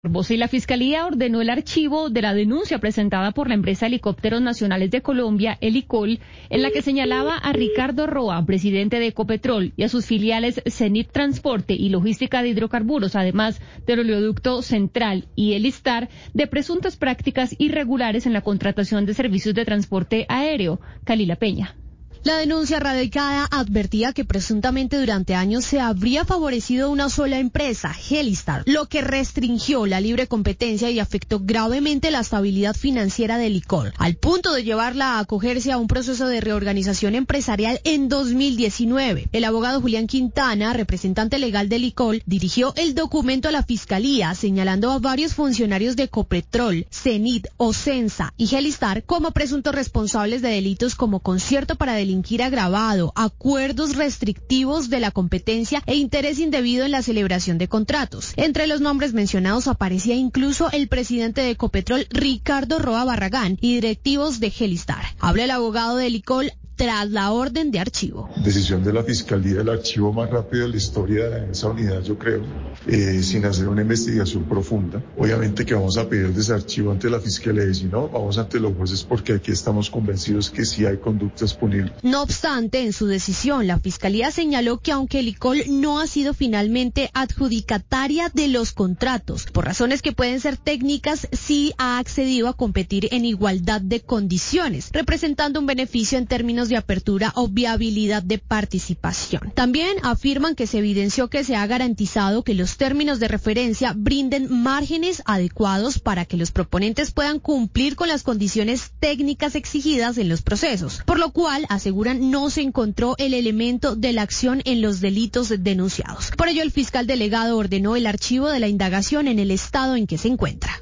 Y la Fiscalía ordenó el archivo de la denuncia presentada por la empresa Helicópteros Nacionales de Colombia, Helicol, en la que señalaba a Ricardo Roa, presidente de Ecopetrol, y a sus filiales Cenit Transporte y Logística de Hidrocarburos, además del Oleoducto Central y Elistar, de presuntas prácticas irregulares en la contratación de servicios de transporte aéreo. Kalila Peña. La denuncia radicada advertía que presuntamente durante años se habría favorecido una sola empresa, Helistar, lo que restringió la libre competencia y afectó gravemente la estabilidad financiera de Helicol, al punto de llevarla a acogerse a un proceso de reorganización empresarial en 2019. El abogado Julián Quintana, representante legal de Helicol, dirigió el documento a la Fiscalía señalando a varios funcionarios de Ecopetrol, Cenit, Ocensa y Helistar como presuntos responsables de delitos como concierto para delinquir agravado, acuerdos restrictivos de la competencia e interés indebido en la celebración de contratos. Entre los nombres mencionados aparecía incluso el presidente de Ecopetrol, Ricardo Roa Barragán, y directivos de Helistar. Habla el abogado de Helicol tras la orden de archivo. Decisión de la Fiscalía, el archivo más rápido de la historia de esa unidad, yo creo, sin hacer una investigación profunda. Obviamente que vamos a pedir desarchivo ante la Fiscalía y si no, vamos ante los jueces porque aquí estamos convencidos que sí hay conductas punibles. No obstante, en su decisión, la Fiscalía señaló que aunque Helicol no ha sido finalmente adjudicataria de los contratos, por razones que pueden ser técnicas, sí ha accedido a competir en igualdad de condiciones, representando un beneficio en términos de apertura o viabilidad de participación. También afirman que se evidenció que se ha garantizado que los términos de referencia brinden márgenes adecuados para que los proponentes puedan cumplir con las condiciones técnicas exigidas en los procesos, por lo cual aseguran no se encontró el elemento de la acción en los delitos denunciados. Por ello, el fiscal delegado ordenó el archivo de la indagación en el estado en que se encuentra.